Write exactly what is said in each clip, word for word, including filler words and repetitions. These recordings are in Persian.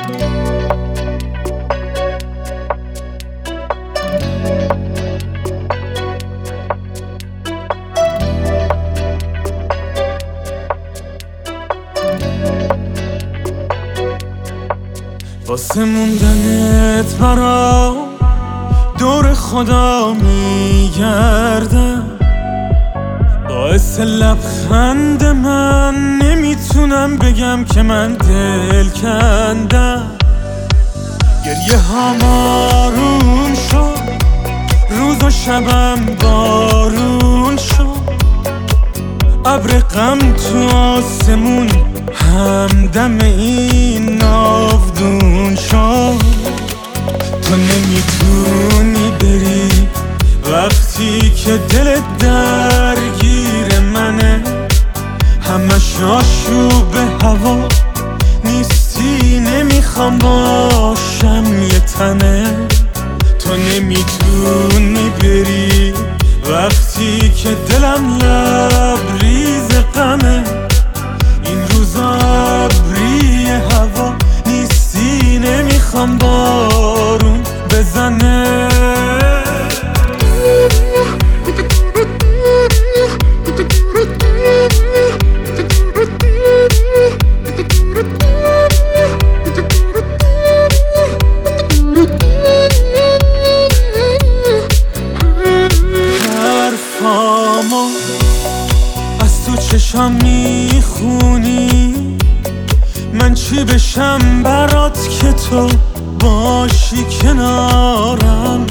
واسه موندنت برام دور خدا میگردم، باعث لبخند من نمیتونم بگم که من دل کندم. گریه ها مارون شد، روز و شبم بارون شد، ابر غم تو آسمون همدم این ناودون شد. تو نمیتونی بری وقتی که دلت درگیر منه، همش آشوب هوا نیستی، نمیخوام باشم یه تنه. تو نمیتونی بری وقتی که دلم لبریز غمه، این روزا ابری هوا نیستی، نمیخوام بارون بزنه. حرفامو از تو چشم میخونی، من چی بشم برات که تو باشی کنارم.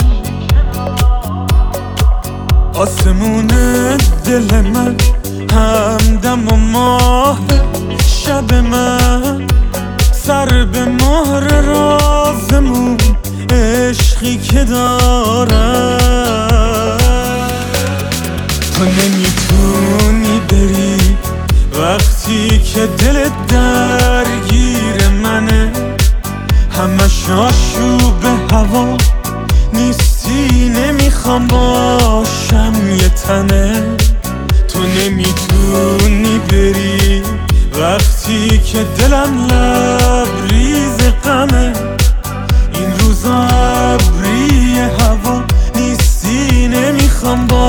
آسمون دل من همدم و ماه شب من، سر به مهر رازمون عشقی که دارم. تو نمیتونی بری وقتی که دلت درگیر منه، همش آشوب هوا نیستی، نمیخوام باشم یه تنه. تو نمیتونی بری وقتی که دلم لبریز غمه، این روزا ابری هوا نیستی، نمیخوام باشم